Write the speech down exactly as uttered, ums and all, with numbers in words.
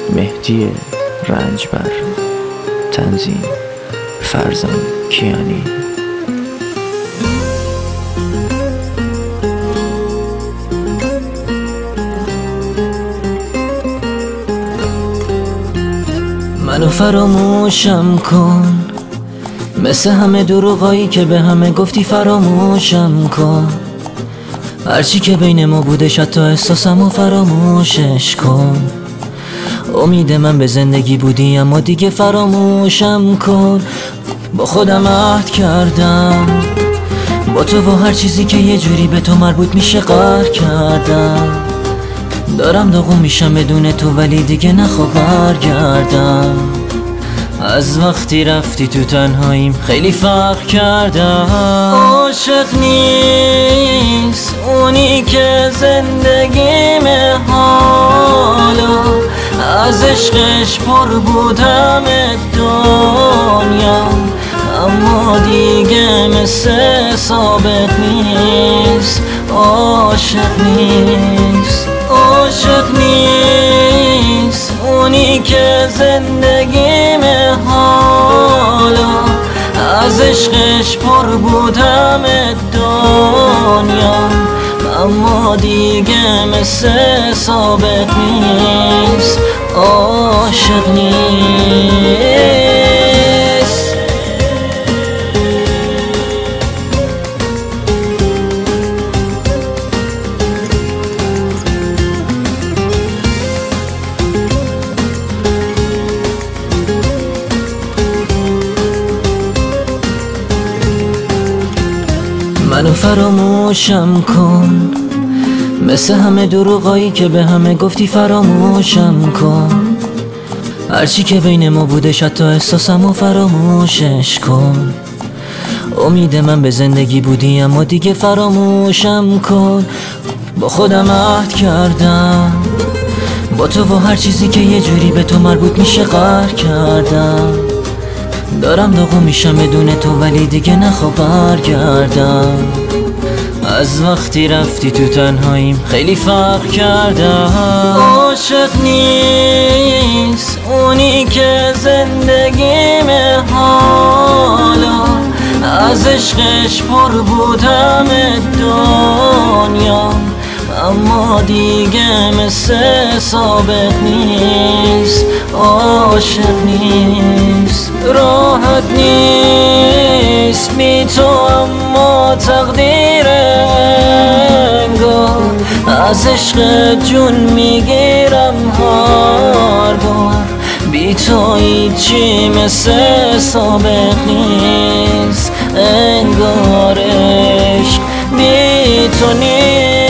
مهدی رنجبر. تنظیم فرزان کیانی. منو فراموشم کن، مثل همه دروغایی که به همه گفتی فراموشم کن. هرچی که بین ما بودش حتی احساسمو فراموشش کن. امید من به زندگی بودی اما دیگه فراموشم کن. با خودم عهد کردم با تو و هر چیزی که یه جوری به تو مربوط میشه قهر کردم. دارم داغون میشم بدون تو ولی دیگه نخواه برگردم. از وقتی رفتی تو تنهاییم خیلی فرق کردم. عاشق نیست اونی که زندگیمه حالا، از عشقش پر بودم دنیا، اما دیگه مثل سابق نیست. عاشق نیست عاشق نیست اونی که زندگیمه حالا، از عشقش پر بودم دنیا، اما دیگه مثل سابق نیست. عاشق نیست. منو فراموشم کن، مثل همه دروغایی که به همه گفتی فراموشم کن. هرچی که بین ما بودش حتی احساسمو فراموشش کن. امید من به زندگی بودی اما دیگه فراموشم کن. با خودم عهد کردم با تو و هر چیزی که یه جوری به تو مربوط میشه قهر کردم. دارم داغون میشم بدون تو ولی دیگه نخواه برگردم. از وقتی رفتی تو تنهاییم خیلی فرق کردم. عاشق نیست اونی که زندگیمه حالا، از عشقش پر بودم دنیا، اما دیگه مثل سابق نیست. عاشق نیست راحت نیست بی تو، اما تقدیر انگار از عشق جون میگیرم هر بار. بی تو هیچی مثل سابق نیست، انگار عشق بی تو نیست.